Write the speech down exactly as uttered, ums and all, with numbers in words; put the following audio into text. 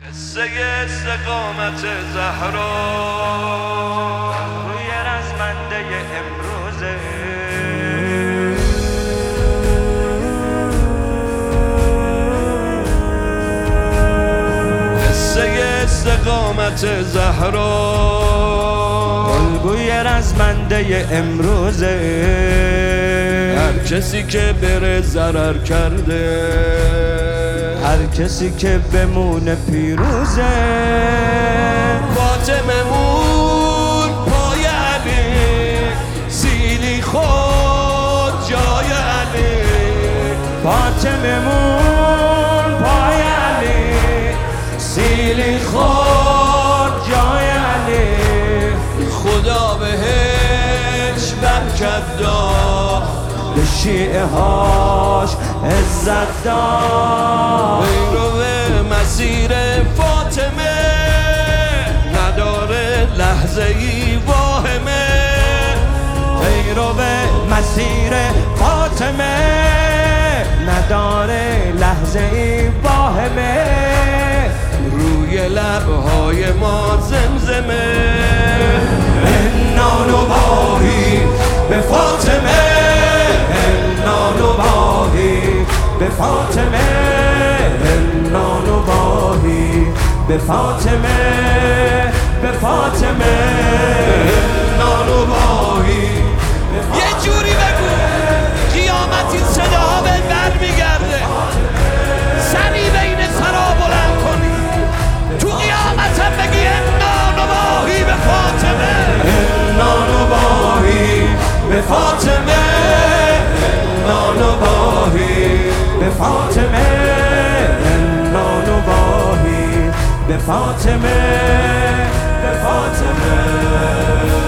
قصه استقامت زهرا روی رزمنده امروزه. قصه استقامت زهرا الگوی رزمنده امروزه. هر کسی که بره ضرر کرده، هر کسی که بمونه پیروزه. فاطمه مون پای علی، سیلی خود جای علی. فاطمه مون پای علی، سیلی خود جای علی. خدا بهش برکت داد، به شیعه هاش عزت داد. پیرو مسیر فاطمه نداره لحظه ای واهمه. پیرو مسیر فاطمه نداره لحظه ای واهمه. روی لبهای ما زمزمه نانوایی به فاطمه، نانوایی به فاطمه، نانوایی به فاطمه، به فاطمه نانوایی. یه جوری بگو قیامت این صداها به بر میگرده. سری بین سرا بلند کنی تو قیامت هم بگی نانوایی به فاطمه، نانوایی به فاطمه، نانوایی به فاطمه، نانوایی به فاطمه، به فاطمه.